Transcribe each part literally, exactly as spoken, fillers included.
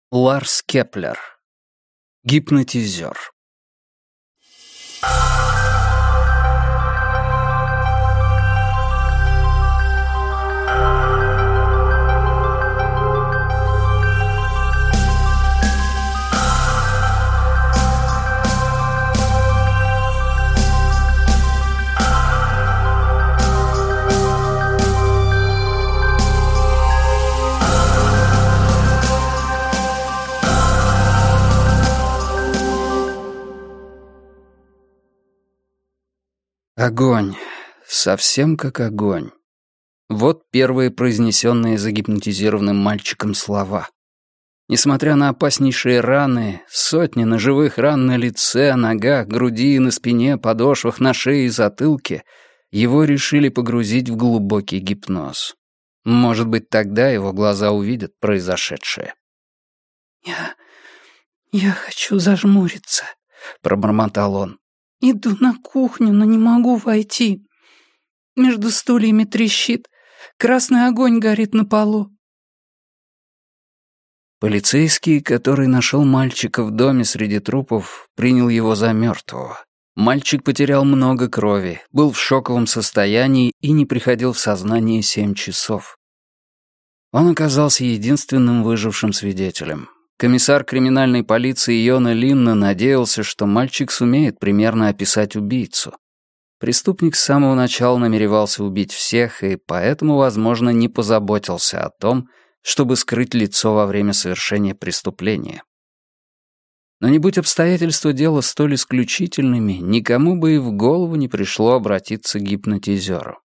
Ларс Кеплер. Гипнотизер. Огонь. Совсем как огонь. Вот первые произнесенные загипнотизированным мальчиком слова. Несмотря на опаснейшие раны, сотни ножевых ран на лице, ногах, груди, на спине, подошвах, на шее и затылке, его решили погрузить в глубокий гипноз. Может быть, тогда его глаза увидят произошедшее. «Я... я хочу зажмуриться», — пробормотал он. «Иду на кухню, но не могу войти. Между стульями трещит. Красный огонь горит на полу». Полицейский, который нашел мальчика в доме среди трупов, принял его за мертвого. Мальчик потерял много крови, был в шоковом состоянии и не приходил в сознание семь часов. Он оказался единственным выжившим свидетелем. Комиссар криминальной полиции Йона Линна надеялся, что мальчик сумеет примерно описать убийцу. Преступник с самого начала намеревался убить всех и поэтому, возможно, не позаботился о том, чтобы скрыть лицо во время совершения преступления. Но не будь обстоятельства дела столь исключительными, никому бы и в голову не пришло обратиться к гипнотизеру.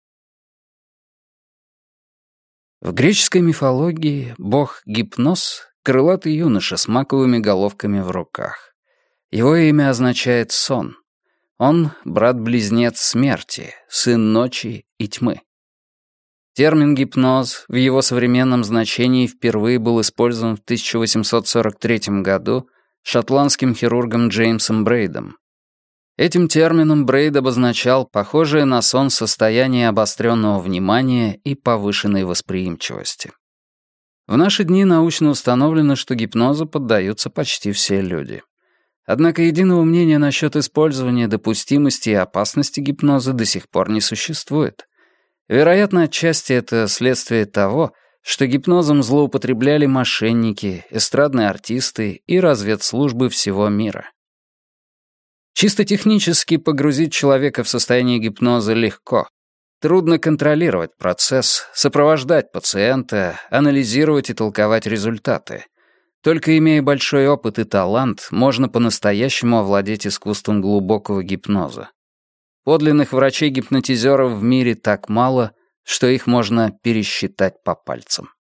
В греческой мифологии бог Гипнос — крылатый юноша с маковыми головками в руках. Его имя означает «сон». Он — брат-близнец смерти, сын ночи и тьмы. Термин «гипноз» в его современном значении впервые был использован в тысяча восемьсот сорок третьем году шотландским хирургом Джеймсом Брейдом. Этим термином Брейд обозначал похожее на сон состояние обостренного внимания и повышенной восприимчивости. В наши дни научно установлено, что гипнозу поддаются почти все люди. Однако единого мнения насчет использования, допустимости и опасности гипноза до сих пор не существует. Вероятно, отчасти это следствие того, что гипнозом злоупотребляли мошенники, эстрадные артисты и разведслужбы всего мира. Чисто технически погрузить человека в состояние гипноза легко. Трудно контролировать процесс, сопровождать пациента, анализировать и толковать результаты. Только имея большой опыт и талант, можно по-настоящему овладеть искусством глубокого гипноза. Подлинных врачей-гипнотизеров в мире так мало, что их можно пересчитать по пальцам.